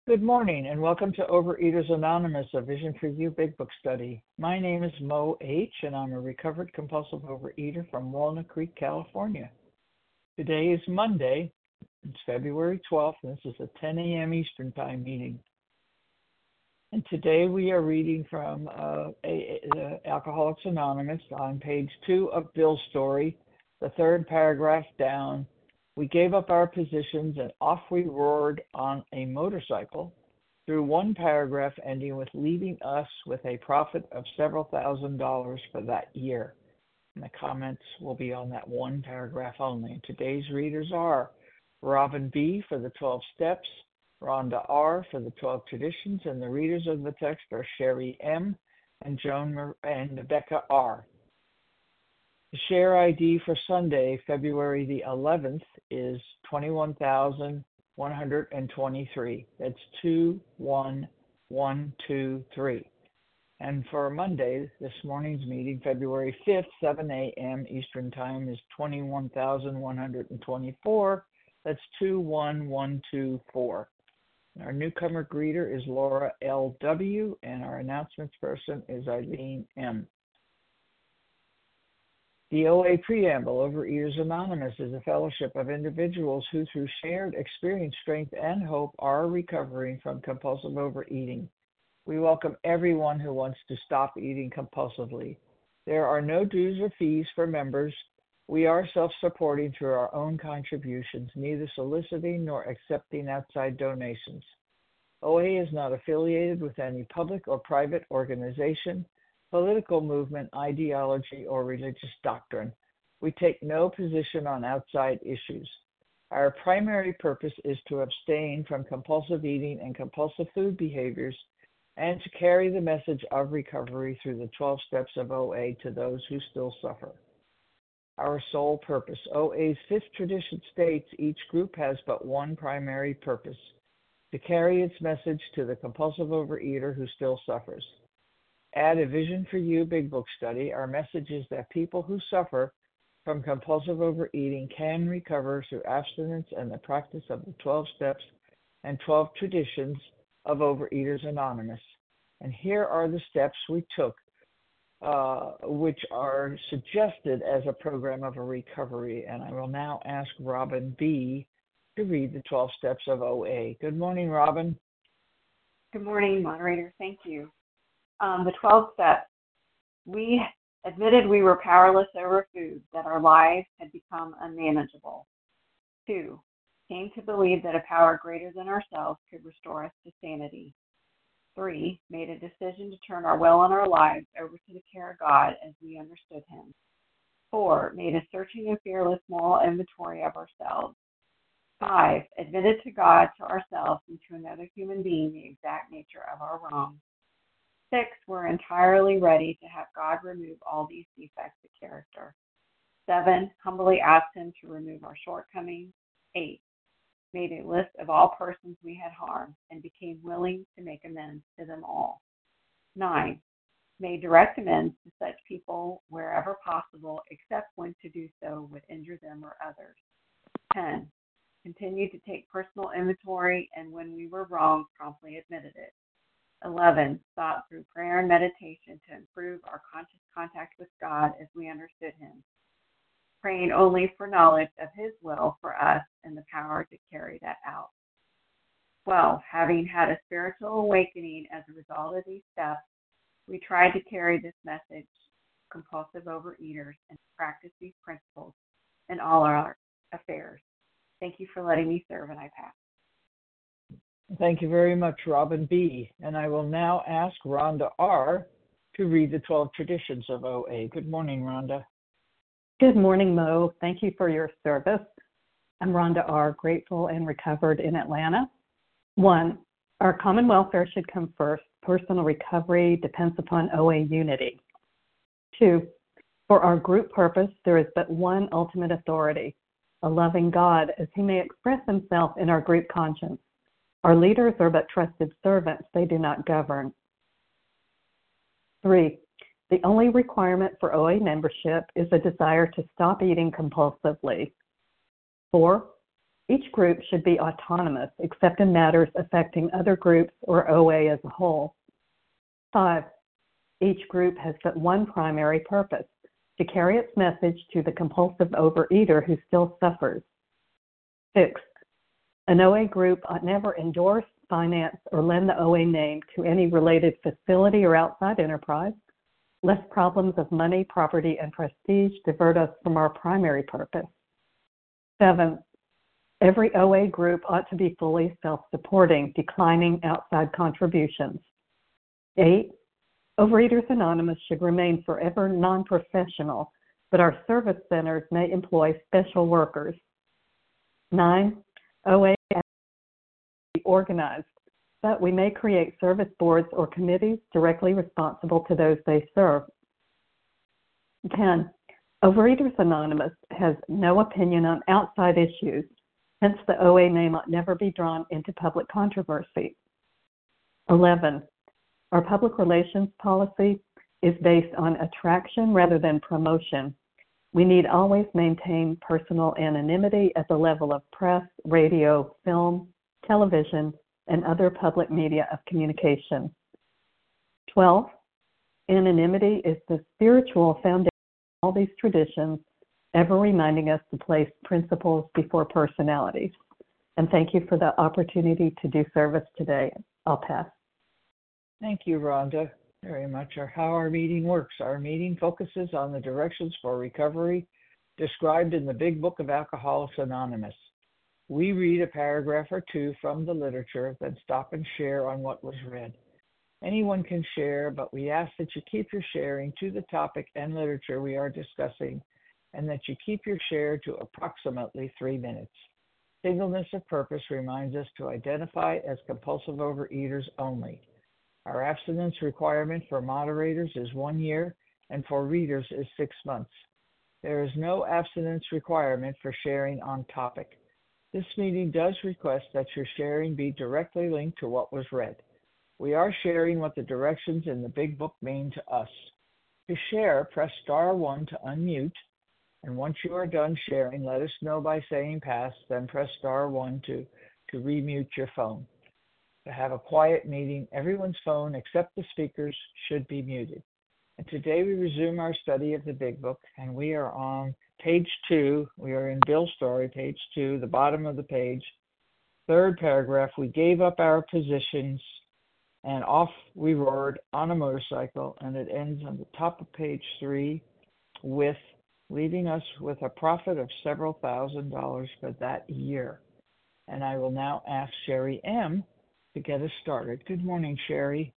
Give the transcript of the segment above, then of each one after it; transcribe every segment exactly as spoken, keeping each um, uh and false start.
Good morning and welcome to Overeaters Anonymous, a Vision for You Big Book study. My name is Mo H. and I'm a recovered compulsive overeater from Walnut Creek, California. Today is Monday, it's February twelfth, and this is a ten a.m. Eastern Time meeting. And today we are reading from uh, a, a, Alcoholics Anonymous on page two of Bill's story, the third paragraph down. We gave up our positions and off we roared on a motorcycle through one paragraph ending with leaving us with a profit of several thousand dollars for that year. And the comments will be on that one paragraph only. And today's readers are Robin B. for the twelve Steps, Rhonda R. for the twelve Traditions, and the readers of the text are Sherry M. and Joan Mar- and Becca R. The share I D for Sunday, February the eleventh, is twenty-one thousand one hundred twenty-three. That's two one one two three. And for Monday, this morning's meeting, February fifth, seven a.m. Eastern Time, is twenty-one thousand one hundred twenty-four. That's two one one two four. Our newcomer greeter is Laura L W, and our announcements person is Eileen M. The O A Preamble, Overeaters Anonymous, is a fellowship of individuals who, through shared experience, strength, and hope, are recovering from compulsive overeating. We welcome everyone who wants to stop eating compulsively. There are no dues or fees for members. We are self-supporting through our own contributions, neither soliciting nor accepting outside donations. O A is not affiliated with any public or private organization, political movement, ideology, or religious doctrine. We take no position on outside issues. Our primary purpose is to abstain from compulsive eating and compulsive food behaviors and to carry the message of recovery through the twelve steps of O A to those who still suffer. Our sole purpose. O A's fifth tradition states each group has but one primary purpose: to carry its message to the compulsive overeater who still suffers. At a Vision for You Big Book study, our message is that people who suffer from compulsive overeating can recover through abstinence and the practice of the twelve steps and twelve traditions of Overeaters Anonymous. And here are the steps we took, uh, which are suggested as a program of a recovery. And I will now ask Robin B. to read the twelve steps of O A. Good morning, Robin. Good morning, moderator. Thank you. Um, the twelve steps. We admitted we were powerless over food, that our lives had become unmanageable. Two, came to believe that a power greater than ourselves could restore us to sanity. Three, made a decision to turn our will and our lives over to the care of God as we understood Him. Four, made a searching and fearless moral inventory of ourselves. Five, admitted to God, to ourselves, and to another human being the exact nature of our wrong. Six, we're entirely ready to have God remove all these defects of character. Seven, humbly asked Him to remove our shortcomings. Eight, made a list of all persons we had harmed and became willing to make amends to them all. Nine, made direct amends to such people wherever possible, except when to do so would injure them or others. Ten, continued to take personal inventory, and when we were wrong, promptly admitted it. eleven, sought through prayer and meditation to improve our conscious contact with God as we understood Him, praying only for knowledge of His will for us and the power to carry that out. twelve, having had a spiritual awakening as a result of these steps, we tried to carry this message to compulsive overeaters and practice these principles in all our affairs. Thank you for letting me serve, and I pass. Thank you very much, Robin B. And I will now ask Rhonda R. to read the twelve traditions of O A. Good morning, Rhonda. Good morning, Mo. Thank you for your service. I'm Rhonda R., grateful and recovered in Atlanta. One, our common welfare should come first. Personal recovery depends upon O A unity. Two, for our group purpose, there is but one ultimate authority, a loving God, as He may express Himself in our group conscience. Our leaders are but trusted servants. They do not govern. Three, the only requirement for O A membership is a desire to stop eating compulsively. Four, Each group should be autonomous except in matters affecting other groups or O A as a whole. Five, each group has but one primary purpose, to carry its message to the compulsive overeater who still suffers. Six, an O A group ought never endorse, finance, or lend the O A name to any related facility or outside enterprise, lest problems of money, property, and prestige divert us from our primary purpose. Seven, every O A group ought to be fully self-supporting, declining outside contributions. Eight, Overeaters Anonymous should remain forever non-professional, but our service centers may employ special workers. Nine, O A should be organized, but we may create service boards or committees directly responsible to those they serve. Ten, Overeaters Anonymous has no opinion on outside issues. Hence, the O A name ought never be drawn into public controversy. eleven. Our public relations policy is based on attraction rather than promotion. We need always maintain personal anonymity at the level of press, radio, film, television, and other public media of communication. twelve. Anonymity is the spiritual foundation of all these traditions, ever reminding us to place principles before personalities. And thank you for the opportunity to do service today. I'll pass. Thank you, Rhonda, very much. Our, how our meeting works. Our meeting focuses on the directions for recovery described in the Big Book of Alcoholics Anonymous. We read a paragraph or two from the literature, then stop and share on what was read. Anyone can share, but we ask that you keep your sharing to the topic and literature we are discussing, and that you keep your share to approximately three minutes. Singleness of purpose reminds us to identify as compulsive overeaters only. Our abstinence requirement for moderators is one year, and for readers is six months. There is no abstinence requirement for sharing on topic. This meeting does request that your sharing be directly linked to what was read. We are sharing what the directions in the Big Book mean to us. To share, press star one to unmute, and once you are done sharing, let us know by saying pass, then press star one to, to remute your phone. To have a quiet meeting, everyone's phone except the speakers should be muted. And today we resume our study of the Big Book, and we are on page two. We are in Bill's story, page two, the bottom of the page. Third paragraph, we gave up our positions and off we roared on a motorcycle, and it ends on the top of page three with leaving us with a profit of several thousand dollars for that year. And I will now ask Sherry M. to get us started. Good morning, Sherry.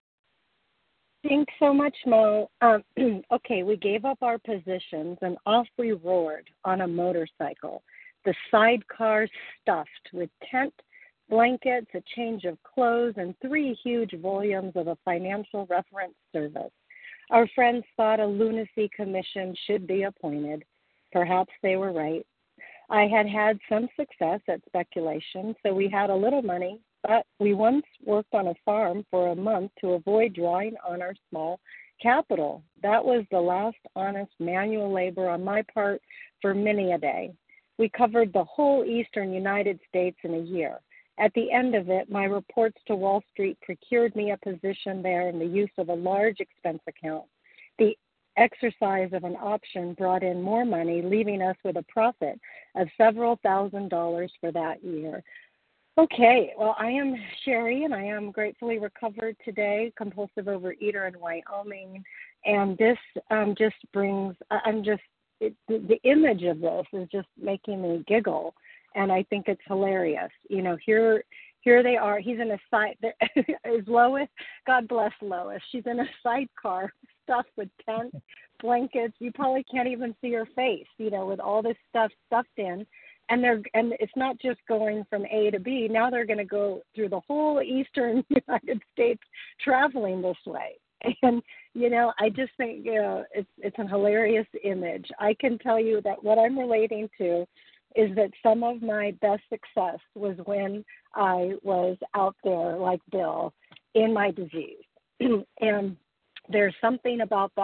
Thanks so much, Mo. Um, okay, we gave up our positions and off we roared on a motorcycle, the sidecar stuffed with tent, blankets, a change of clothes, and three huge volumes of a financial reference service. Our friends thought a lunacy commission should be appointed. Perhaps they were right. I had had some success at speculation, so we had a little money, but we once worked on a farm for a month to avoid drawing on our small capital. That was the last honest manual labor on my part for many a day. We covered the whole eastern United States in a year. At the end of it, my reports to Wall Street procured me a position there in the use of a large expense account. The exercise of an option brought in more money, leaving us with a profit of several thousand dollars for that year. Okay, well, I am Sherry, and I am gratefully recovered today, compulsive overeater in Wyoming, and this um, just brings, I'm just, it, the, the image of this is just making me giggle, and I think it's hilarious. You know, here here they are, he's in a side, is Lois, God bless Lois, she's in a sidecar stuffed with tents, blankets, you probably can't even see her face, you know, with all this stuff stuffed in. And they're and it's not just going from A to B. Now they're going to go through the whole eastern United States traveling this way. And, you know, I just think, you know, it's it's a hilarious image. I can tell you that what I'm relating to is that some of my best success was when I was out there like Bill in my disease. And there's something about that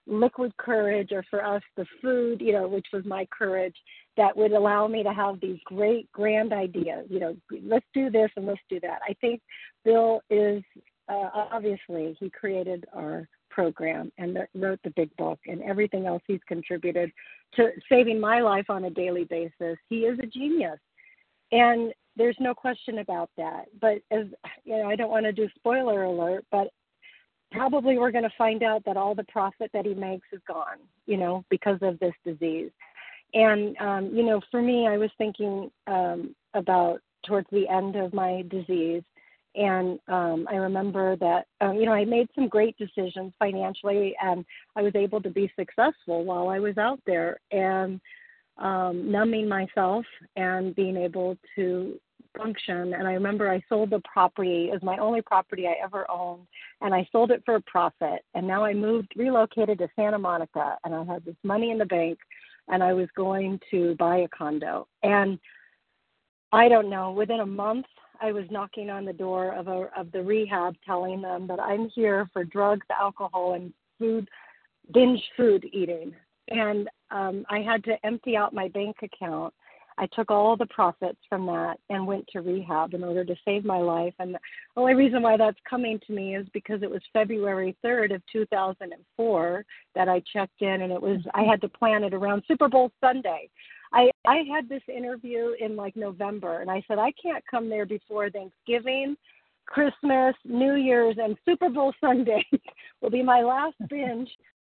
liquid courage, or for us, the food, you know, which was my courage, that would allow me to have these great, grand ideas. You know, let's do this and let's do that. I think Bill is, uh, obviously, he created our program and wrote the big book and everything else he's contributed to saving my life on a daily basis. He is a genius. And there's no question about that. But as you know, I don't want to do spoiler alert, but probably we're going to find out that all the profit that he makes is gone, you know, because of this disease. And, um, you know, for me, I was thinking um, about towards the end of my disease. And um, I remember that, um, you know, I made some great decisions financially, and I was able to be successful while I was out there and um, numbing myself and being able to function. And I remember I sold the property. It was my only property I ever owned, and I sold it for a profit. And now I moved, relocated to Santa Monica, and I had this money in the bank, and I was going to buy a condo. And I don't know, within a month, I was knocking on the door of a, of the rehab, telling them that I'm here for drugs, alcohol, and food, binge food eating. And um, I had to empty out my bank account. I took all the profits from that and went to rehab in order to save my life. And the only reason why that's coming to me is because it was February third of two thousand four that I checked in, and it was, I had to plan it around Super Bowl Sunday. I, I had this interview in like November, and I said, I can't come there before Thanksgiving, Christmas, New Year's, and Super Bowl Sunday will be my last binge.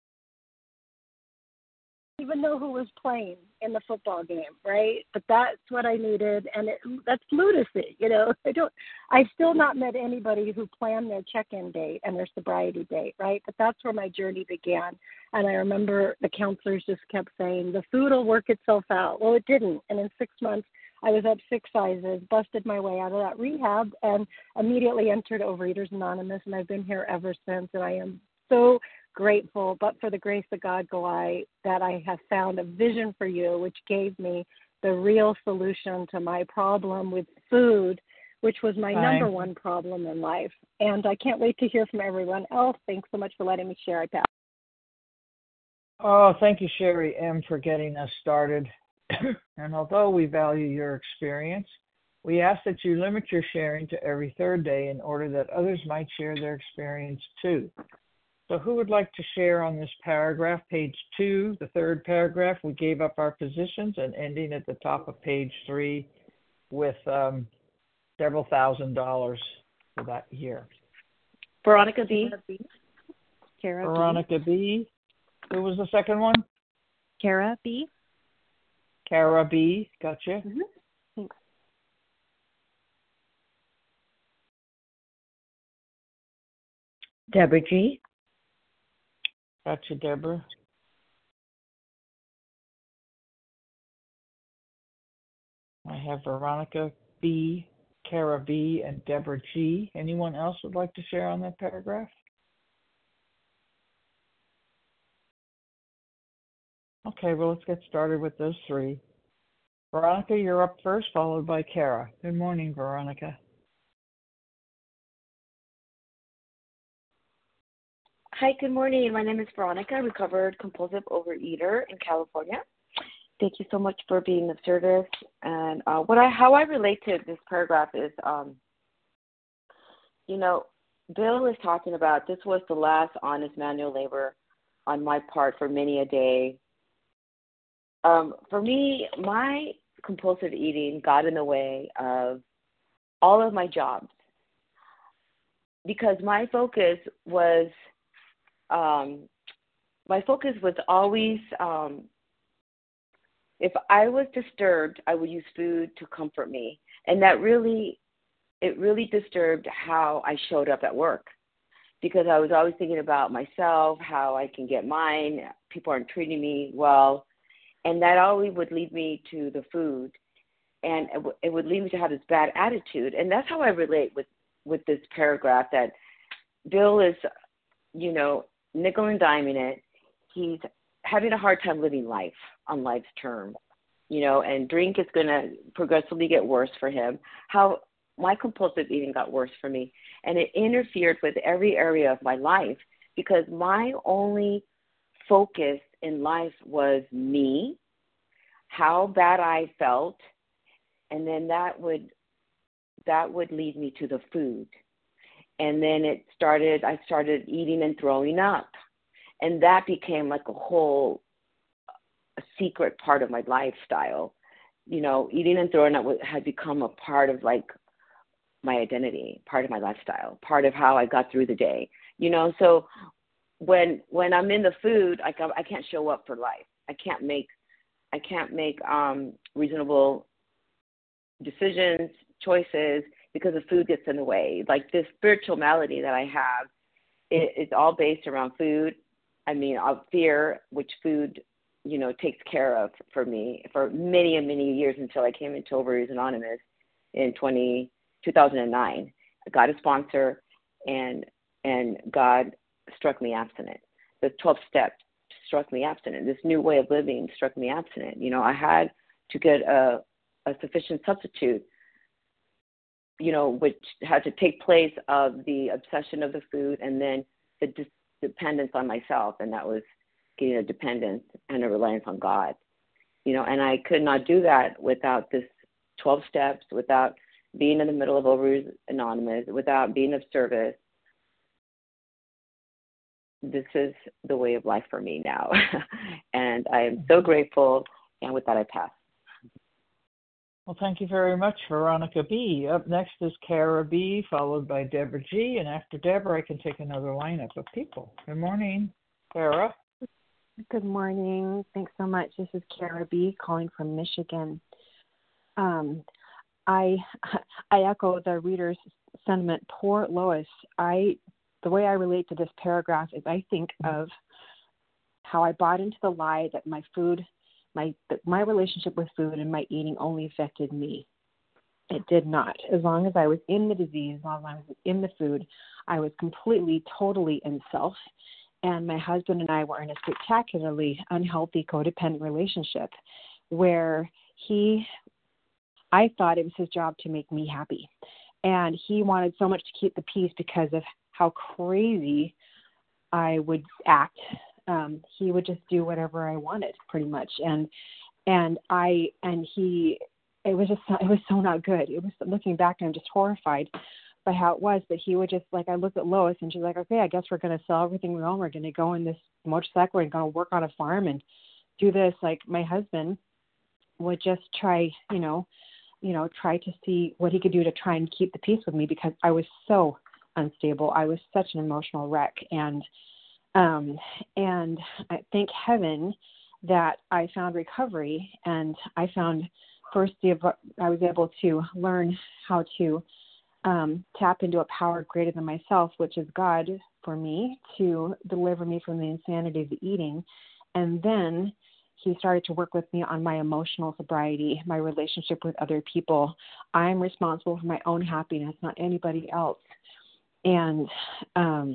Even know who was playing in the football game, right? But that's what I needed, and it, that's lunacy, you know. I don't. I've still not met anybody who planned their check-in date and their sobriety date, right? But that's where my journey began. And I remember the counselors just kept saying, the food will work itself out. Well, it didn't. And in six months, I was up six sizes, busted my way out of that rehab, and immediately entered Overeaters Anonymous, and I've been here ever since. And I am so grateful, but for the grace of God go I, that I have found a vision for you, which gave me the real solution to my problem with food, which was my Hi. number one problem in life. And I can't wait to hear from everyone else. Thanks so much for letting me share. I pass. Oh, thank you, Sherry M., for getting us started. And although we value your experience, we ask that you limit your sharing to every third day in order that others might share their experience too. So who would like to share on this paragraph, page two, the third paragraph? We gave up our positions and ending at the top of page three with um, several thousand dollars for that year. Veronica B. Kara Veronica B. Who was the second one? Kara B. Kara B. Gotcha. Mm-hmm. Thanks. Deborah G. Gotcha, Deborah. I have Veronica B., Kara B., and Deborah G. Anyone else would like to share on that paragraph? Okay, well, let's get started with those three. Veronica, you're up first, followed by Kara. Good morning, Veronica. Hi, good morning. My name is Veronica, recovered compulsive overeater in California. Thank you so much for being of service. And uh, what I, how I relate to this paragraph is, um, you know, Bill is talking about this was the last honest manual labor on my part for many a day. Um, for me, my compulsive eating got in the way of all of my jobs because my focus was Um, my focus was always, um, if I was disturbed, I would use food to comfort me. And that really, it really disturbed how I showed up at work because I was always thinking about myself, how I can get mine, people aren't treating me well. And that always would lead me to the food. And it, w- it would lead me to have this bad attitude. And that's how I relate with, with this paragraph that Bill is, you know, nickel and diming it. He's having a hard time living life on life's term, you know, and drink is going to progressively get worse for him. How my compulsive eating got worse for me, and it interfered with every area of my life because my only focus in life was me, how bad I felt, and then that would that would lead me to the food. And then it started, I started eating and throwing up. And that became like a whole a secret part of my lifestyle. You know, eating and throwing up had become a part of like my identity, part of my lifestyle, part of how I got through the day. You know, so when when I'm in the food, I I can't show up for life. I can't make I can't make um, reasonable decisions, choices, because the food gets in the way. Like this spiritual malady that I have, it, it's all based around food. I mean, of fear, which food, you know, takes care of for me for many and many years until I came into Overeaters Anonymous in twenty, two thousand nine. I got a sponsor, and and God struck me abstinent. The twelve steps struck me abstinent. This new way of living struck me abstinent. You know, I had to get a, a sufficient substitute, you know, which had to take place of the obsession of the food and then the dis- dependence on myself, and that was getting a dependence and a reliance on God. You know, and I could not do that without this twelve steps, without being in the middle of Overeaters Anonymous, without being of service. This is the way of life for me now. And I am so grateful. And with that, I pass. Well, thank you very much, Veronica B. Up next is Kara B., followed by Deborah G. And after Deborah, I can take another lineup of people. Good morning, Kara. Good morning. Thanks so much. This is Kara B. calling from Michigan. Um, I I echo the reader's sentiment. Poor Lois. I the way I relate to this paragraph is I think of how I bought into the lie that my food, my my relationship with food and my eating only affected me. It did not. As long as I was in the disease, as long as I was in the food, I was completely, totally in self. And my husband and I were in a spectacularly unhealthy codependent relationship where he, I thought it was his job to make me happy. And he wanted so much to keep the peace because of how crazy I would act. Um, he would just do whatever I wanted pretty much. And, and I, and he, it was just, it was so not good. It was, looking back, I'm just horrified by how it was, but he would just, like, I looked at Lois and she's like, okay, I guess we're going to sell everything we own. We're going to go in this motorcycle and go work on a farm and do this. Like, my husband would just try, you know, you know, try to see what he could do to try and keep the peace with me because I was so unstable. I was such an emotional wreck. And, um, and I thank heaven that I found recovery, and I found first the, I was able to learn how to um, tap into a power greater than myself, which is God for me, to deliver me from the insanity of the eating. And then he started to work with me on my emotional sobriety, my relationship with other people. I'm responsible for my own happiness, not anybody else. And um,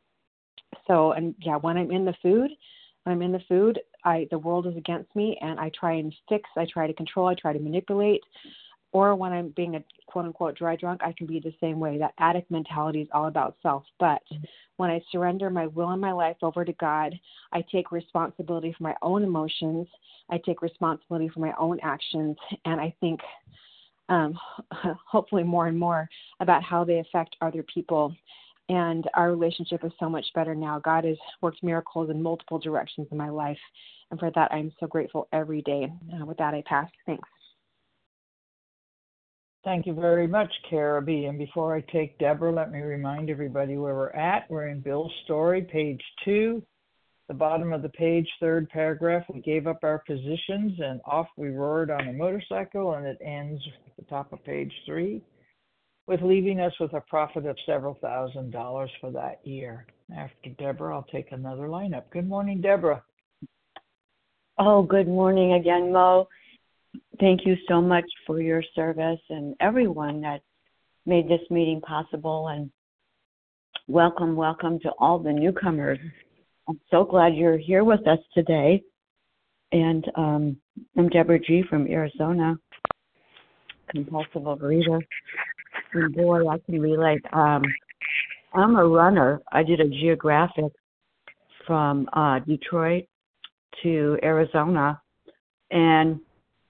so, and yeah, when I'm in the food, when I'm in the food, I, the world is against me, and I try and fix, I try to control, I try to manipulate. Or when I'm being a quote unquote dry drunk, I can be the same way. That addict mentality is all about self. But when I surrender my will and my life over to God, I take responsibility for my own emotions. I take responsibility for my own actions. And I think um, hopefully more and more about how they affect other people. And our relationship is so much better now. God has worked miracles in multiple directions in my life. And for that, I'm so grateful every day. Uh, with that, I pass. Thanks. Thank you very much, Kara B. And before I take Deborah, let me remind everybody where we're at. We're in Bill's story, page two, the bottom of the page, third paragraph. We gave up our positions and off we roared on a motorcycle, and it ends at the top of page three, with leaving us with a profit of several thousand dollars for that year. After Deborah, I'll take another lineup. Good morning, Deborah. Oh, good morning again, Mo. Thank you so much for your service and everyone that made this meeting possible. And welcome, welcome to all the newcomers. I'm so glad you're here with us today. And um, I'm Deborah G. from Arizona, compulsive overeater. And boy, I can relate. Um, I'm a runner. I did a geographic from uh, Detroit to Arizona, and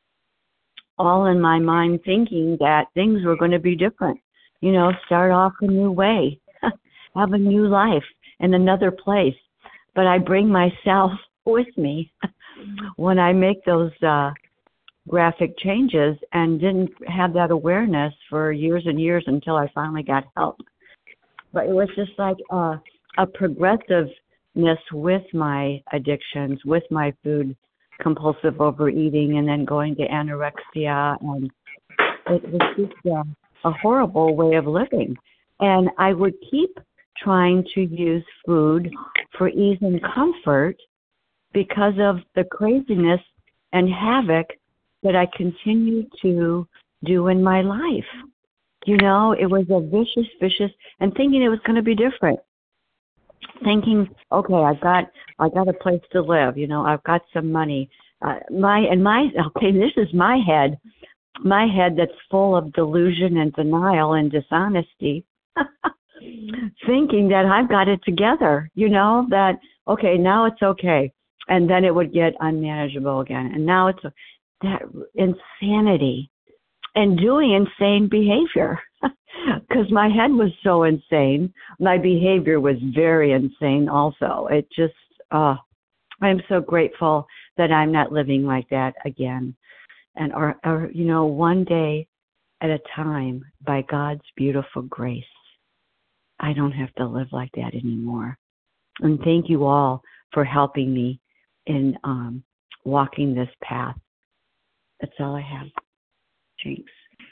all in my mind thinking that things were going to be different. You know, start off a new way, have a new life in another place. But I bring myself with me when I make those uh, graphic changes, and didn't have that awareness for years and years until I finally got help. But it was just like a, a progressiveness with my addictions, with my food compulsive overeating, and then going to anorexia, and it was just a, a horrible way of living. And I would keep trying to use food for ease and comfort because of the craziness and havoc that I continued to do in my life. You know, it was a vicious, vicious, and thinking it was going to be different. Thinking, okay, I've got, I got a place to live. You know, I've got some money. Uh, my and my, okay, this is my head, my head that's full of delusion and denial and dishonesty. Thinking that I've got it together. You know, that okay, now it's okay, and then it would get unmanageable again, and now it's that insanity and doing insane behavior. Because my head was so insane, my behavior was very insane also. It just, uh, I'm so grateful that I'm not living like that again. And, or, or, you know, one day at a time, by God's beautiful grace, I don't have to live like that anymore. And thank you all for helping me in um, walking this path. That's all I have. Thanks.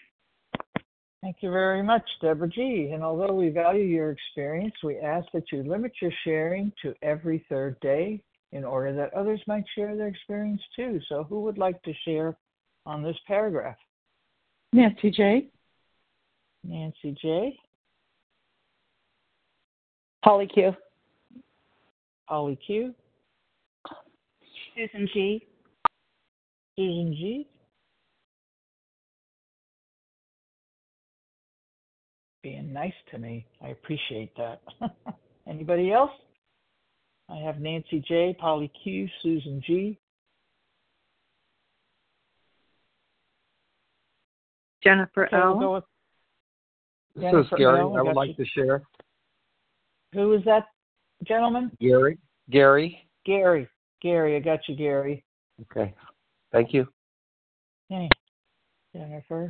Thank you very much, Deborah G. And although we value your experience, we ask that you limit your sharing to every third day in order that others might share their experience too. So who would like to share on this paragraph? Nancy J. Nancy J. Holly Q. Holly Q. Susan G. Susan G. Being nice to me. I appreciate that. Anybody else? I have Nancy J, Polly Q, Susan G. Jennifer Okay, L. we'll go with This Jennifer is Gary. L, I would got like you. to share. Who is that gentleman? Gary. Gary. Gary. Gary, I got you, Gary. Okay. Thank you. Hey, Jennifer.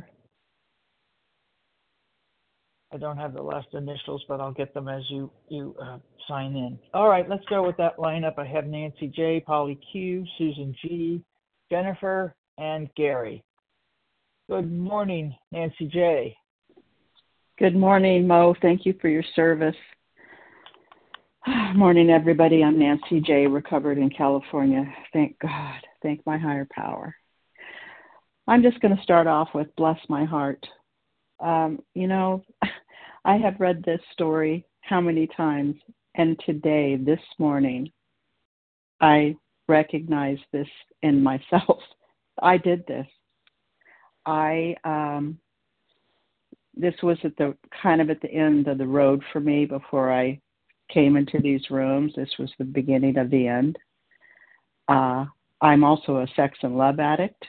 I don't have the last initials, but I'll get them as you, you uh, sign in. All right, let's go with that lineup. I have Nancy J, Polly Q, Susan G, Jennifer, and Gary. Good morning, Nancy J. Good morning, Mo. Thank you for your service. Morning, everybody. I'm Nancy J, recovered in California. Thank God. Thank my higher power. I'm just going to start off with bless my heart. Um, you know, I have read this story how many times, and today, this morning, I recognize this in myself. I did this. I, um, this was at the kind of at the end of the road for me before I came into these rooms. This was the beginning of the end. Uh, I'm also a sex and love addict,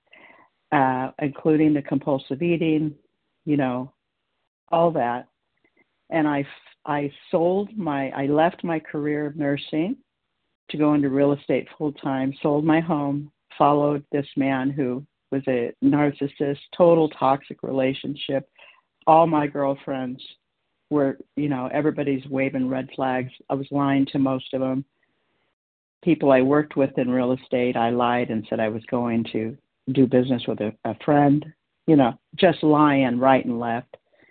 uh, including the compulsive eating, you know, all that. And I, I sold my, I left my career of nursing to go into real estate full time, sold my home, followed this man who was a narcissist, total toxic relationship. All my girlfriends were, you know, everybody's waving red flags. I was lying to most of them. People I worked with in real estate, I lied and said I was going to do business with a, a friend, you know, just lying right and left.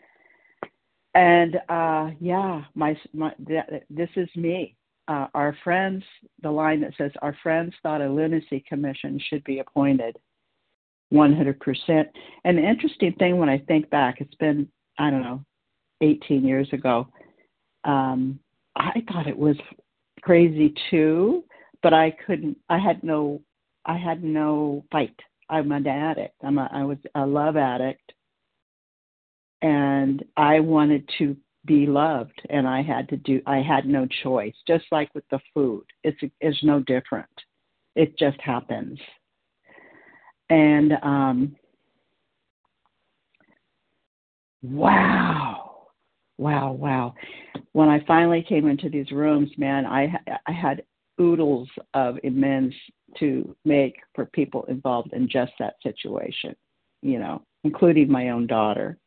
And, uh, yeah, my, my th- this is me. Uh, our friends, the line that says, our friends thought a lunacy commission should be appointed. one hundred percent. And the interesting thing when I think back, it's been, I don't know, eighteen years ago, um, I thought it was crazy too, but I couldn't, I had no, I had no fight. I'm an addict. I'm a, I was a love addict. And I wanted to be loved, and I had to do. I had no choice. Just like with the food, it's it's no different. It just happens. And um, wow, wow, wow. When I finally came into these rooms, man, I I had oodles of amends to make for people involved in just that situation, you know, including my own daughter.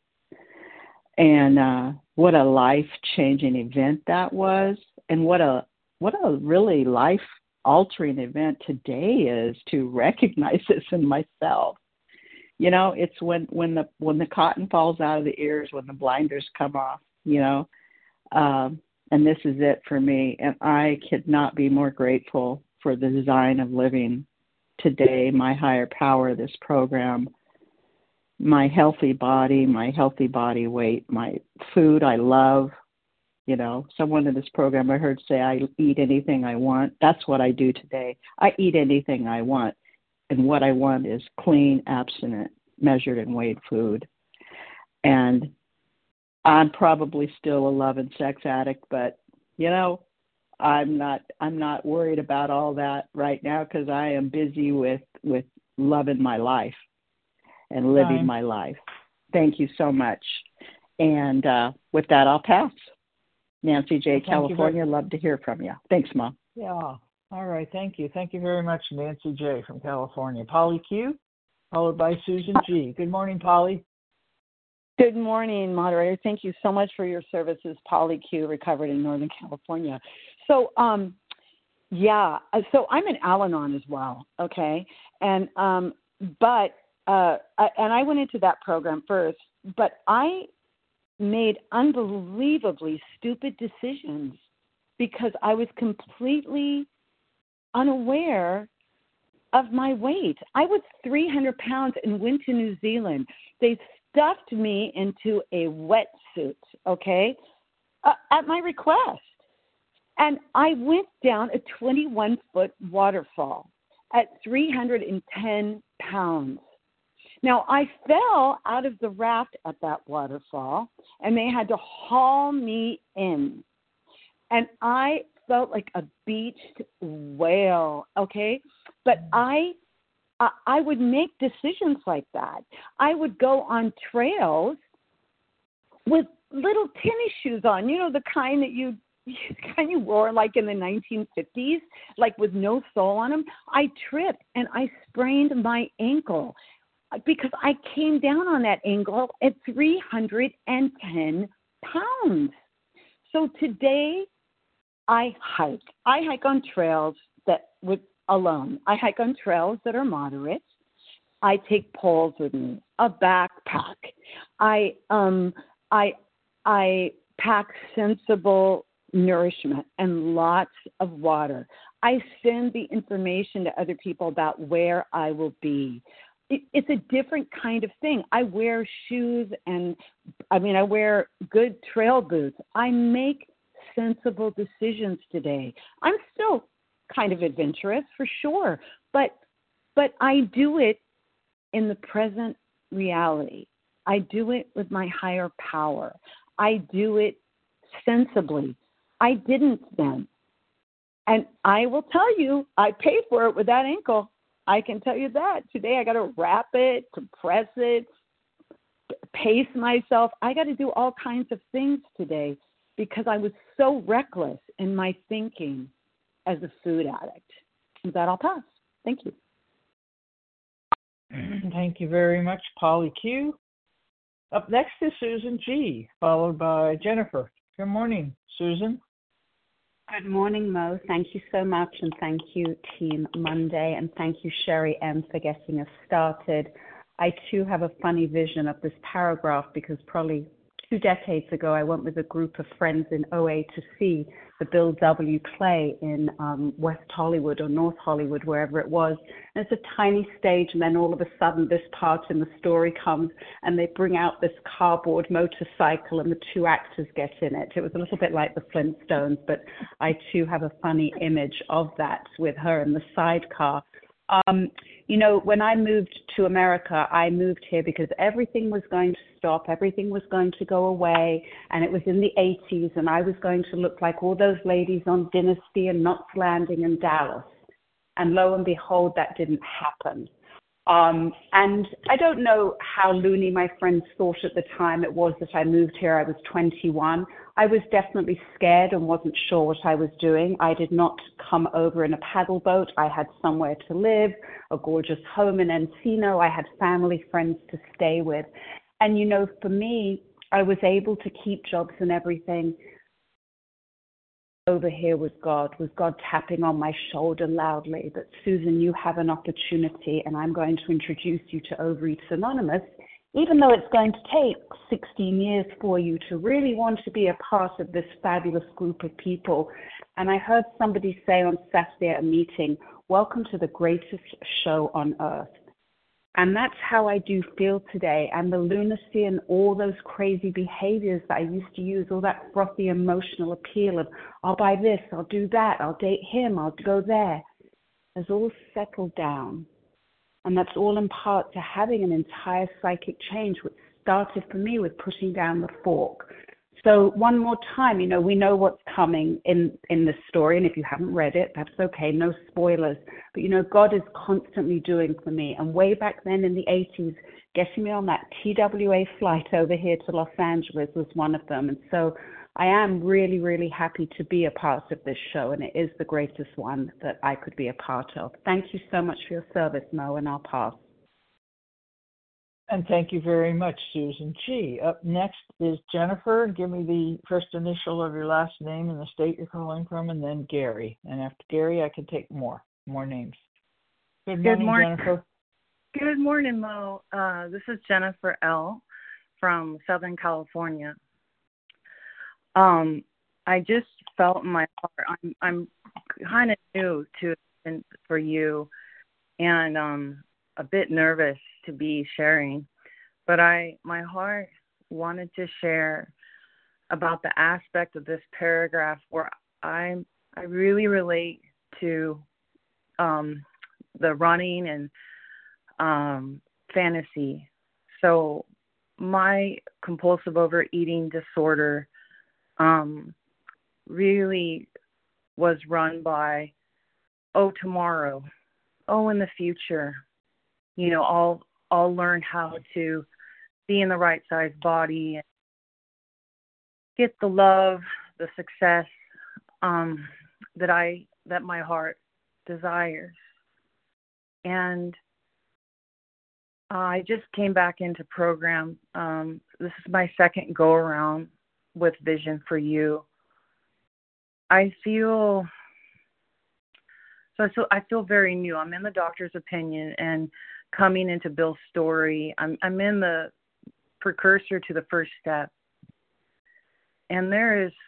And uh, what a life-changing event that was, and what a what a really life-altering event today is to recognize this in myself. You know, it's when when the when the cotton falls out of the ears, when the blinders come off. You know, um, and this is it for me. And I could not be more grateful for the design of living today, my higher power, this program, my healthy body, my healthy body weight, my food I love. You know, someone in this program I heard say, I eat anything I want. That's what I do today. I eat anything I want. And what I want is clean, abstinent, measured and weighed food. And I'm probably still a love and sex addict, but, you know, I'm not I'm not worried about all that right now because I am busy with, with loving my life and living Fine. my life. Thank you so much. And uh, with that, I'll pass. Nancy J., Thank California, very- love to hear from you. Thanks, Mom. Yeah. All right. Thank you. Thank you very much, Nancy J. from California. Polly Q, followed by Susan G. Good morning, Polly. Good morning, moderator. Thank you so much for your services, Polly Q, recovered in Northern California. So, um, yeah, so I'm an Al-Anon as well, okay? And, um, but, uh, and I went into that program first, but I made unbelievably stupid decisions because I was completely unaware of my weight. I was three hundred pounds and went to New Zealand. They stuffed me into a wetsuit, okay, uh, at my request. And I went down a twenty-one foot waterfall at three hundred ten pounds. Now, I fell out of the raft at that waterfall, and they had to haul me in. And I felt like a beached whale, okay? But I I would make decisions like that. I would go on trails with little tennis shoes on, you know, the kind that you kind you wore like in the nineteen fifties, like with no sole on them. I tripped and I sprained my ankle because I came down on that ankle at three hundred ten pounds. So today I hike. I hike on trails that would alone. I hike on trails that are moderate. I take poles with me, a backpack. I um I I pack sensible nourishment and lots of water. I send the information to other people about where I will be. It, it's a different kind of thing. I wear shoes and I mean I wear good trail boots. I make sensible decisions today. I'm still kind of adventurous for sure, but but I do it in the present reality. I do it with my higher power. I do it sensibly. I didn't then. And I will tell you, I paid for it with that ankle. I can tell you that. Today I got to wrap it, compress it, pace myself. I got to do all kinds of things today because I was so reckless in my thinking as a food addict. With that, I'll pass. Thank you. Thank you very much, Polly Q. Up next is Susan G., followed by Jennifer. Good morning, Susan. Good morning, Mo. Thank you so much, and thank you, Team Monday, and thank you, Sherry M., for getting us started. I, too, have a funny vision of this paragraph because probably two decades ago, I went with a group of friends in O A to see the Bill W. play in um, West Hollywood or North Hollywood, wherever it was. And it's a tiny stage, and then all of a sudden this part in the story comes, and they bring out this cardboard motorcycle, and the two actors get in it. It was a little bit like the Flintstones, but I, too, have a funny image of that with her in the sidecar. Um, you know, when I moved to America, I moved here because everything was going to stop. Everything was going to go away. And it was in the eighties, and I was going to look like all those ladies on Dynasty and Knots Landing and Dallas. And lo and behold, that didn't happen. Um, and I don't know how loony my friends thought at the time it was that I moved here. I was twenty-one. I was definitely scared and wasn't sure what I was doing. I did not come over in a paddle boat. I had somewhere to live, a gorgeous home in Encino. I had family, friends to stay with. And, you know, for me, I was able to keep jobs and everything. Over here was God, was God tapping on my shoulder loudly that, Susan, you have an opportunity, and I'm going to introduce you to Overeaters Anonymous, even though it's going to take sixteen years for you to really want to be a part of this fabulous group of people. And I heard somebody say on Saturday at a meeting, welcome to the greatest show on earth. And that's how I do feel today. And the lunacy and all those crazy behaviors that I used to use, all that frothy emotional appeal of, I'll buy this, I'll do that, I'll date him, I'll go there, has all settled down. And that's all in part to having an entire psychic change, which started for me with putting down the fork. So one more time, you know, we know what's coming in, in the story, and if you haven't read it, that's okay, no spoilers. But, you know, God is constantly doing for me. And way back then in the eighties, getting me on that T W A flight over here to Los Angeles was one of them. And so I am really, really happy to be a part of this show, and it is the greatest one that I could be a part of. Thank you so much for your service, Mo, and I'll pass. And thank you very much, Susan G. Up next is Jennifer. Give me the first initial of your last name and the state you're calling from, and then Gary. And after Gary, I can take more, more names. Good morning, Good morning. Jennifer. Good morning, Mo. Uh, this is Jennifer L. from Southern California. Um, I just felt in my heart, I'm, I'm kind of new to it for you, and um, a bit nervous to be sharing, but I, my heart wanted to share about the aspect of this paragraph where I, I really relate to um, the running and um, fantasy. So my compulsive overeating disorder um, really was run by, oh, tomorrow, oh, in the future, you know, I'll I'll learn how to be in the right size body and get the love, the success um, that I that my heart desires. And uh, I just came back into program. Um, this is my second go around with Vision for You. I feel so. I feel, I feel very new. I'm in the doctor's opinion, and coming into Bill's story, I'm I'm in the precursor to the first step. And there is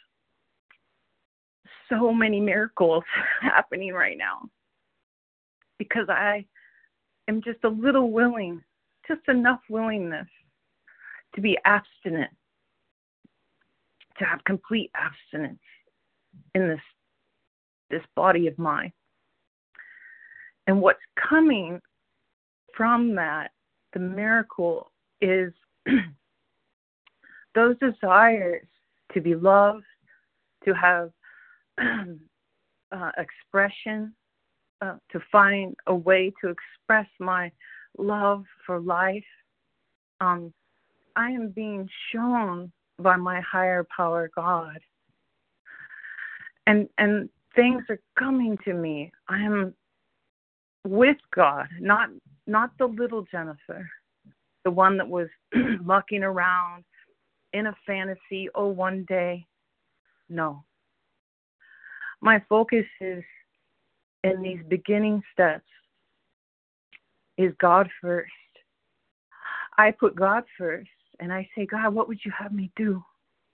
so many miracles happening right now because I am just a little willing, just enough willingness to be abstinent, to have complete abstinence in this this body of mine. And what's coming from that, the miracle, is those desires to be loved, to have uh, expression, uh, to find a way to express my love for life. Um, I am being shown by my higher power, God. And and things are coming to me. I am with God, not not the little Jennifer, the one that was mucking around in a fantasy, oh, one day. No. My focus is in these beginning steps is God first. I put God first, and I say, God, what would you have me do?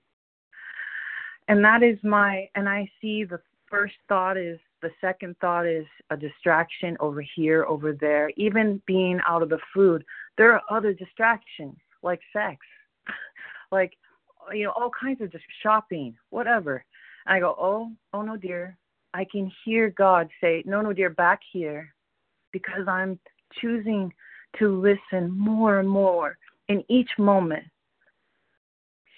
And that is my, and I see the first thought is, the second thought is a distraction over here, over there. Even being out of the food, there are other distractions like sex, like, you know, all kinds of just shopping, whatever. And I go, oh, oh no, dear. I can hear God say, no, no, dear, back here, because I'm choosing to listen more and more in each moment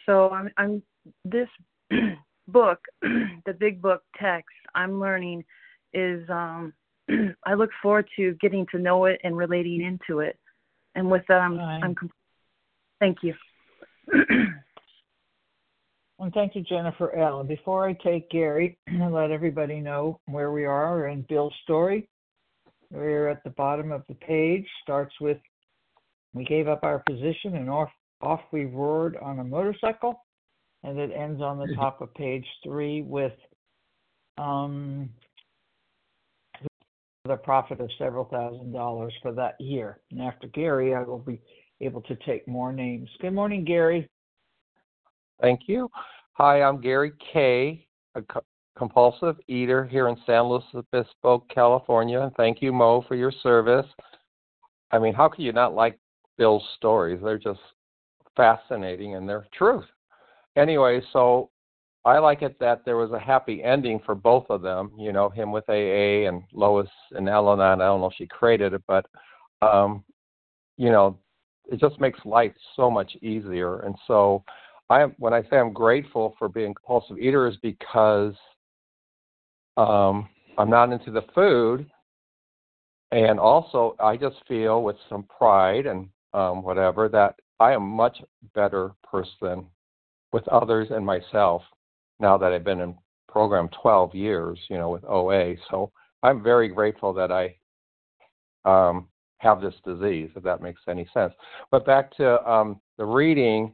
so I'm, I'm this book, the big book text I'm learning is um, I look forward to getting to know it and relating into it. And with that, I'm Fine. I'm. Thank you. And thank you, Jennifer L. And before I take Gary, I'll let everybody know where we are in Bill's story. We're at the bottom of the page. Starts with, we gave up our position and off, off we roared on a motorcycle. And it ends on the top of page three with um, the profit of several thousand dollars for that year. And after Gary, I will be able to take more names. Good morning, Gary. Thank you. Hi, I'm Gary K., a co- compulsive eater here in San Luis Obispo, California. Thank you, Mo, for your service. I mean, how could you not like Bill's stories? They're just fascinating and they're truth. Anyway, so I like it that there was a happy ending for both of them, you know, him with A A and Lois and Al-Anon. I don't know if she created it, but, um, you know, it just makes life so much easier. And so I am, when I say I'm grateful for being a compulsive eater is because um, I'm not into the food. And also I just feel with some pride and um, whatever that I am a much better person with others and myself now that I've been in program twelve years, you know, with O A. So I'm very grateful that I um, have this disease, if that makes any sense. But back to um, the reading,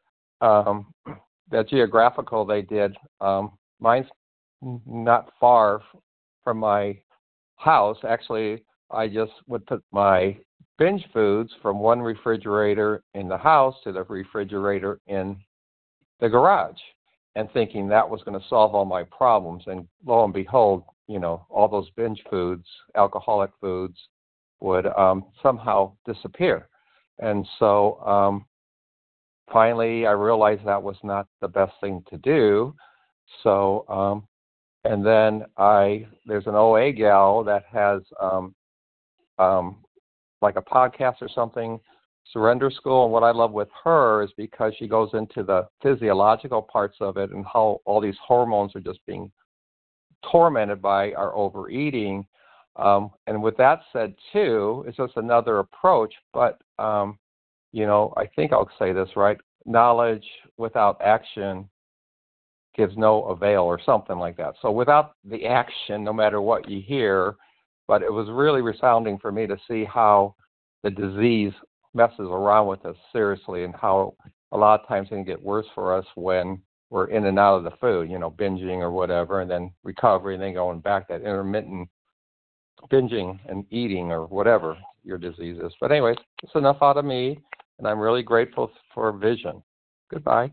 um, that geographical they did, um, mine's not far from my house. Actually, I just would put my binge foods from one refrigerator in the house to the refrigerator in the garage and thinking that was going to solve all my problems. And lo and behold, you know, all those binge foods, alcoholic foods, would um, somehow disappear. And so um, finally, I realized that was not the best thing to do. So, um, and then I, there's an O A gal that has um, um, like a podcast or something, Surrender School. And what I love with her is because she goes into the physiological parts of it and how all these hormones are just being tormented by our overeating. Um, and with that said, too, it's just another approach. But, um, you know, I think I'll say this right. Knowledge without action gives no avail or something like that. So without the action, no matter what you hear, but it was really resounding for me to see how the disease messes around with us seriously and how a lot of times it can get worse for us when we're in and out of the food, you know, binging or whatever, and then recovery and then going back, that intermittent binging and eating or whatever your disease is. But anyways, it's enough out of me, and I'm really grateful for vision. Goodbye.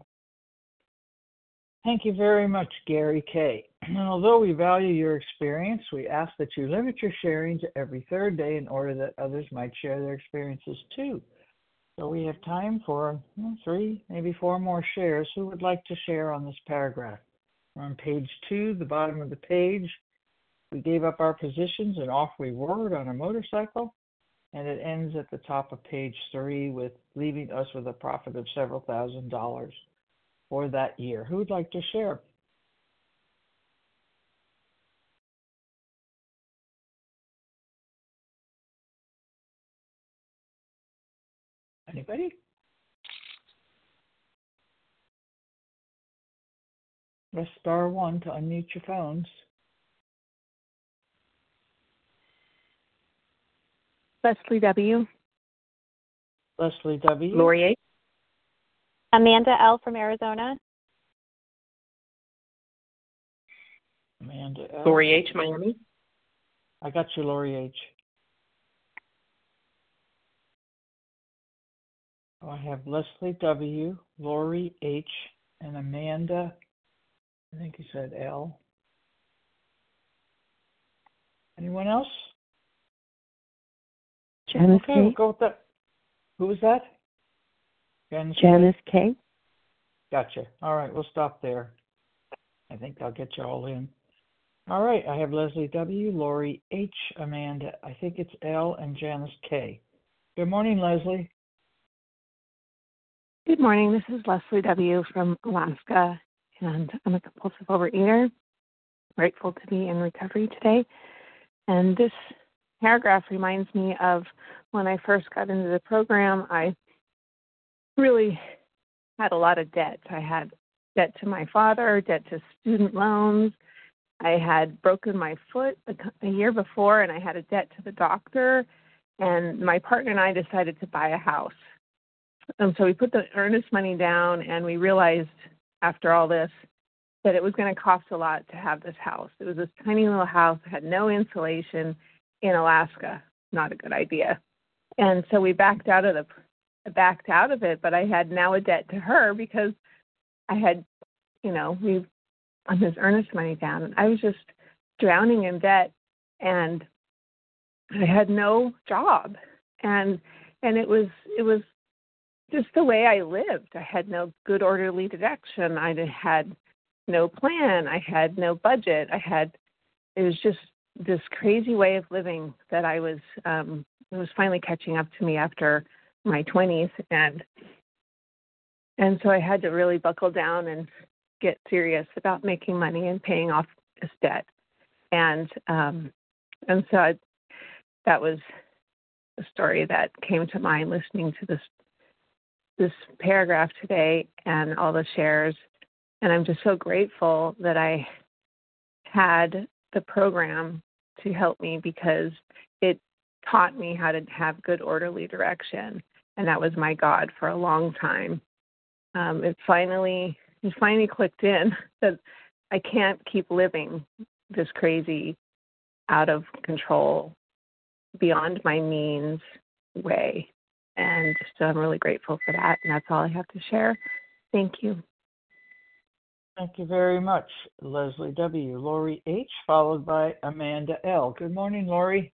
Thank you very much, Gary K. And although we value your experience, we ask that you limit your sharing to every third day in order that others might share their experiences too. So we have time for well, three, maybe four more shares. Who would like to share on this paragraph? We're on page two, the bottom of the page. We gave up our positions and off we roared on a motorcycle. And it ends at the top of page three with leaving us with a profit of several thousand dollars for that year. Who would like to share? Anybody? Press star one to unmute your phones. Leslie W. Leslie W. Lori H. Amanda L. from Arizona. Amanda L. Lori H. Miami. I got you, Lori H. Oh, I have Leslie W., Lori H., and Amanda, I think you said L. Anyone else? Janice okay, K. we'll go with that. Who was that? Janice, Janice K. Gotcha. All right, we'll stop there. I think I'll get you all in. All right, I have Leslie W., Lori H., Amanda, I think it's L, and Janice K. Good morning, Leslie. Good morning. This is Leslie W. from Alaska, and I'm a compulsive overeater. Grateful to be in recovery today. And this paragraph reminds me of when I first got into the program. I really had a lot of debt. I had debt to my father, debt to student loans. I had broken my foot a, a year before, and I had a debt to the doctor. And my partner and I decided to buy a house. And so we put the earnest money down, and we realized after all this that it was going to cost a lot to have this house. It was this tiny little house that had no insulation in Alaska. Not a good idea. And so we backed out of the backed out of it, but I had now a debt to her because I had, you know, we on this earnest money down, and I was just drowning in debt, and I had no job, and and it was it was just the way I lived. I had no good orderly direction. I had no plan. I had no budget. I had, it was just this crazy way of living that I was, um, it was finally catching up to me after my twenties. And, and so I had to really buckle down and get serious about making money and paying off this debt. And, um, and so I, that was the story that came to mind listening to this this paragraph today and all the shares. And I'm just so grateful that I had the program to help me because it taught me how to have good orderly direction. And that was my God for a long time. Um, it finally, it finally clicked in that I can't keep living this crazy, out of control, beyond my means way. And so I'm really grateful for that. And that's all I have to share. Thank you. Thank you very much, Leslie W. Lori H., followed by Amanda L. Good morning, Lori.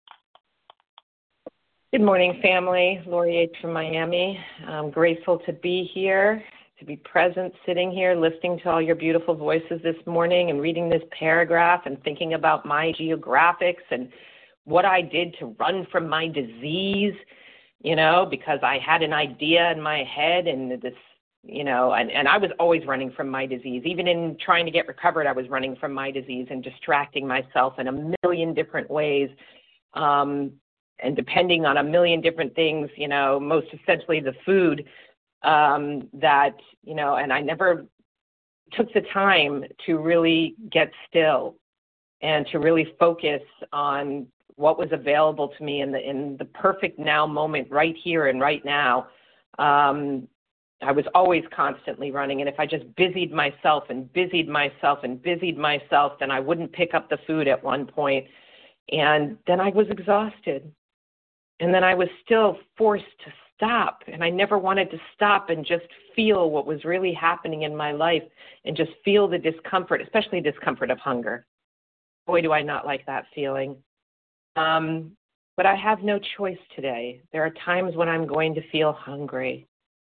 Good morning, family. Lori H. from Miami. I'm grateful to be here, to be present, sitting here, listening to all your beautiful voices this morning and reading this paragraph and thinking about my geographics and what I did to run from my disease. You know, because I had an idea in my head and this, you know, and, and I was always running from my disease. Even in trying to get recovered, I was running from my disease and distracting myself in a million different ways um, and depending on a million different things, you know, most essentially the food um, that, you know, and I never took the time to really get still and to really focus on what was available to me in the in the perfect now moment, right here and right now. Um, I was always constantly running, and if I just busied myself and busied myself and busied myself, then I wouldn't pick up the food at one point, and then I was exhausted, and then I was still forced to stop, and I never wanted to stop and just feel what was really happening in my life and just feel the discomfort, especially discomfort of hunger. Boy, do I not like that feeling. Um, but I have no choice today. There are times when I'm going to feel hungry.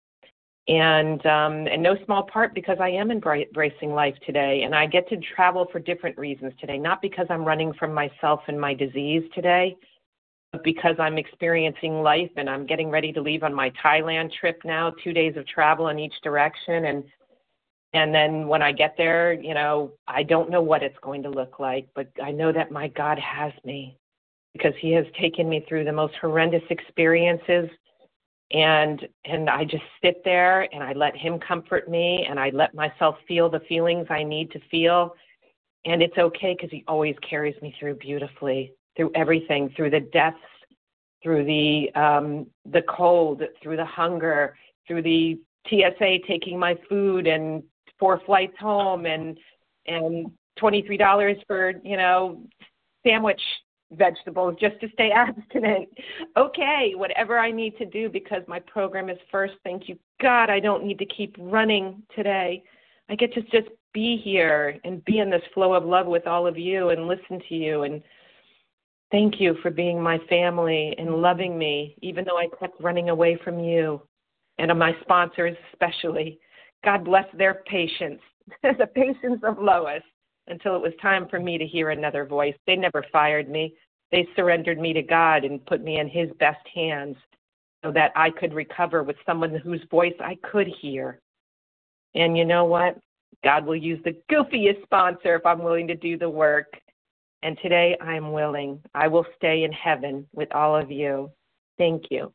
And um, in no small part because I am embracing life today. And I get to travel for different reasons today, not because I'm running from myself and my disease today, but because I'm experiencing life and I'm getting ready to leave on my Thailand trip now, two days of travel in each direction. And and then when I get there, you know, I don't know what it's going to look like, but I know that my God has me, because he has taken me through the most horrendous experiences. And and I just sit there and I let him comfort me and I let myself feel the feelings I need to feel. And it's okay because he always carries me through beautifully, through everything, through the deaths, through the um, the cold, through the hunger, through the T S A taking my food and four flights home and and twenty-three dollars for, you know, sandwich vegetables just to stay abstinent. Okay, whatever I need to do because my program is first. Thank you, God. I don't need to keep running today. I get to just be here and be in this flow of love with all of you and listen to you. And thank you for being my family and loving me, even though I kept running away from you and my sponsors especially. God bless their patience, the patience of Lois, until it was time for me to hear another voice. They never fired me. They surrendered me to God and put me in his best hands. so that I could recover with someone whose voice I could hear. And you know what? God will use the goofiest sponsor if I'm willing to do the work. And today I'm willing. I will stay in heaven with all of you. Thank you.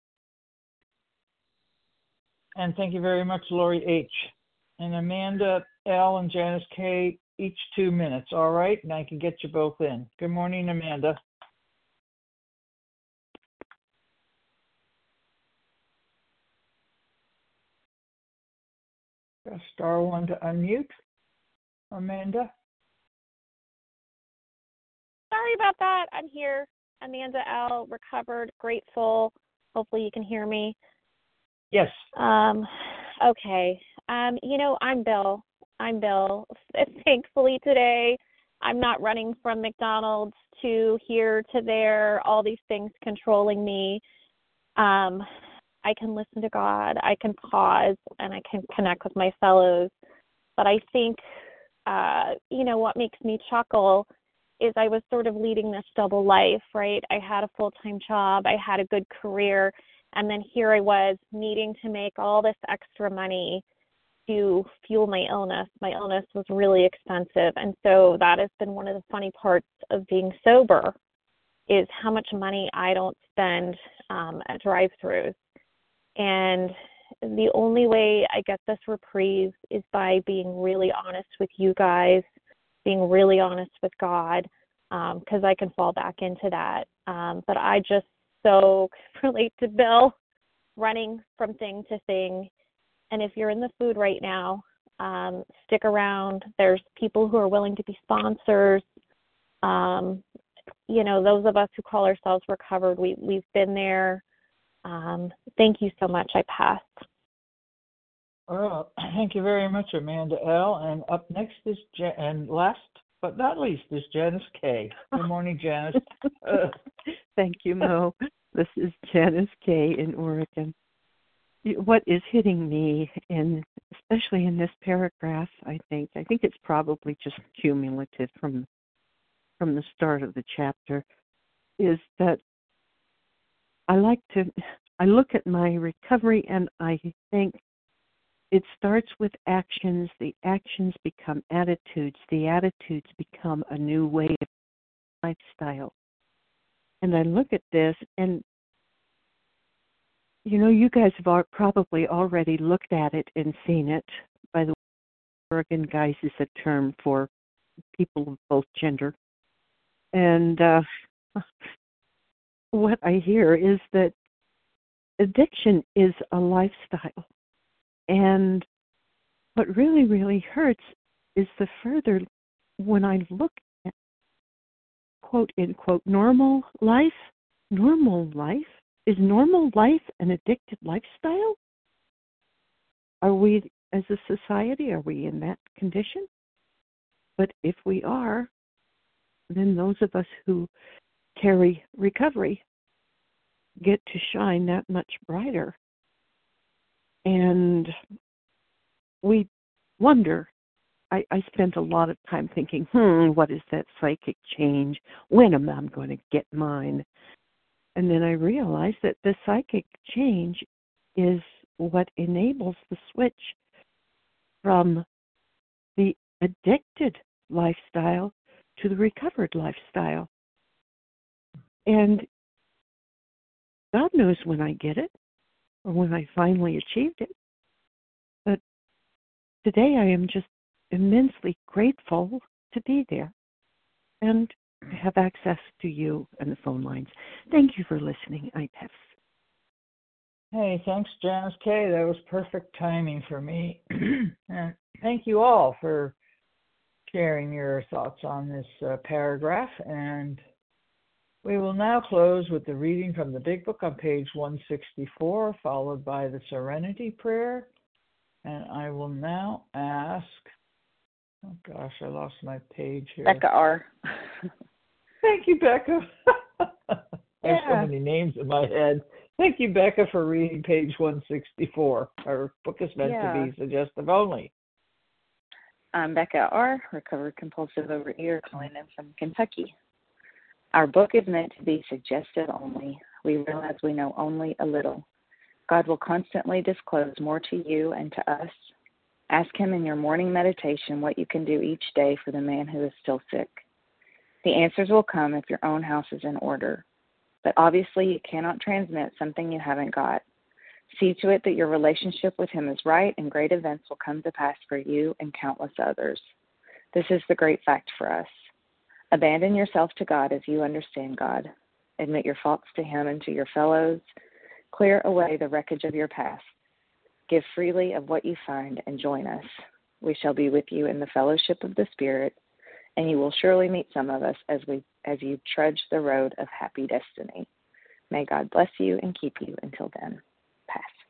And thank you very much, Lori H. And Amanda L. and Janice K., each two minutes, all right? And I can get you both in. Good morning, Amanda. Press star one to unmute. Amanda? Sorry about that. I'm here. Amanda L., recovered, grateful. Hopefully you can hear me. Yes. Um, okay. Um, you know, I'm Bill. I'm Bill. Thankfully today, I'm not running from McDonald's to here to there, all these things controlling me. Um, I can listen to God. I can pause and I can connect with my fellows. But I think, uh, you know, what makes me chuckle is I was sort of leading this double life, right? I had a full-time job. I had a good career. And then here I was needing to make all this extra money to fuel my illness. My illness was really expensive. And so that has been one of the funny parts of being sober is how much money I don't spend um, at drive-thrus. And the only way I get this reprieve is by being really honest with you guys, being really honest with God, because um, I can fall back into that. Um, but I just so relate to Bill, running from thing to thing. And if you're in the food right now, um, stick around. There's people who are willing to be sponsors. Um, you know, those of us who call ourselves recovered, we, we've been there. Um, thank you so much. I pass. Well, thank you very much, Amanda L. And up next is, Jan- and last but not least, is Janice K. Good morning, Janice. uh, Thank you, Mo. This is Janice K. in Oregon. What is hitting me, in especially in this paragraph, I think, I think it's probably just cumulative from from the start of the chapter, is that I like to, I look at my recovery and I think it starts with actions. The actions become attitudes. The attitudes become a new way of lifestyle. And I look at this and, you know, you guys have probably already looked at it and seen it. By the way, Oregon guys is a term for people of both gender. And uh, what I hear is that addiction is a lifestyle. And what really, really hurts is the further, when I look at, quote, unquote, normal life, normal life, is normal life an addicted lifestyle? Are we, as a society, are we in that condition? But if we are, then those of us who carry recovery get to shine that much brighter. And we wonder, I, I spent a lot of time thinking, hmm, what is that psychic change? When am I going to get mine? And then I realized that the psychic change is what enables the switch from the addicted lifestyle to the recovered lifestyle. And God knows when I get it, or when I finally achieved it. But today I am just immensely grateful to be there and have access to you and the phone lines. Thank you for listening. I pass. Hey, thanks, Janice K. That was perfect timing for me. And thank you all for sharing your thoughts on this uh, paragraph. And we will now close with the reading from the Big Book on page one sixty-four, followed by the Serenity Prayer. And I will now ask, oh gosh, I lost my page here. Becca R. Thank you, Becca. I Yeah. have so many names in my head. Thank you, Becca, for reading page one sixty-four. Our book is meant Yeah. to be suggestive only. I'm Becca R., recovered compulsive overeater, calling in from Kentucky. Our book is meant to be suggestive only. We realize we know only a little. God will constantly disclose more to you and to us. Ask him in your morning meditation what you can do each day for the man who is still sick. The answers will come if your own house is in order. But obviously you cannot transmit something you haven't got. See to it that your relationship with him is right, and great events will come to pass for you and countless others. This is the great fact for us. Abandon yourself to God as you understand God. Admit your faults to him and to your fellows. Clear away the wreckage of your past. Give freely of what you find and join us. We shall be with you in the fellowship of the Spirit, and you will surely meet some of us as we as you trudge the road of happy destiny. May God bless you and keep you until then. Pass.